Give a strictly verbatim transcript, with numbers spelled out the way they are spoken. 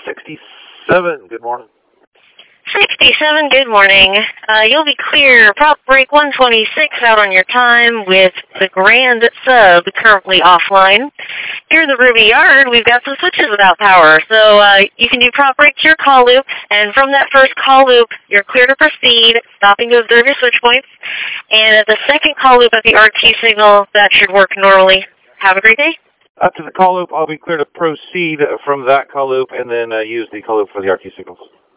sixty-seven, good morning. sixty-seven, good morning. Uh, you'll be clear. Prop break one twenty-six out on your time with the Grand Sub currently offline. Here in the Ruby Yard, we've got some switches without power. So uh, you can do prop break to your call loop, and from that first call loop, you're clear to proceed, stopping to observe your switch points. And at the second call loop at the R T signal, that should work normally. Have a great day. After the call loop, I'll be clear to proceed from that call loop and then uh, use the call loop for the R T signals.